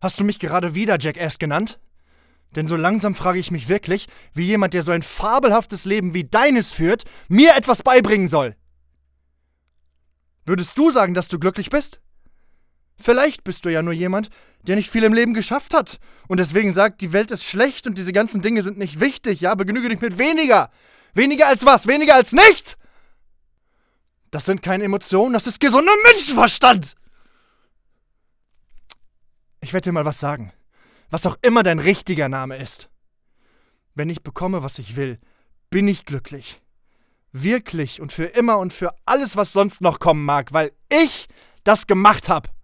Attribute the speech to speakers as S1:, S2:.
S1: Hast du mich gerade wieder Jackass genannt? Denn so langsam frage ich mich wirklich, wie jemand, der so ein fabelhaftes Leben wie deines führt, mir etwas beibringen soll. Würdest du sagen, dass du glücklich bist? Vielleicht bist du ja nur jemand, der nicht viel im Leben geschafft hat und deswegen sagt, die Welt ist schlecht und diese ganzen Dinge sind nicht wichtig, ja, begnüge dich mit weniger. Weniger als was? Weniger als nichts? Das sind keine Emotionen, das ist gesunder Menschenverstand. Ich werde dir mal was sagen. Was auch immer dein richtiger Name ist. Wenn ich bekomme, was ich will, bin ich glücklich. Wirklich und für immer und für alles, was sonst noch kommen mag, weil ich das gemacht habe.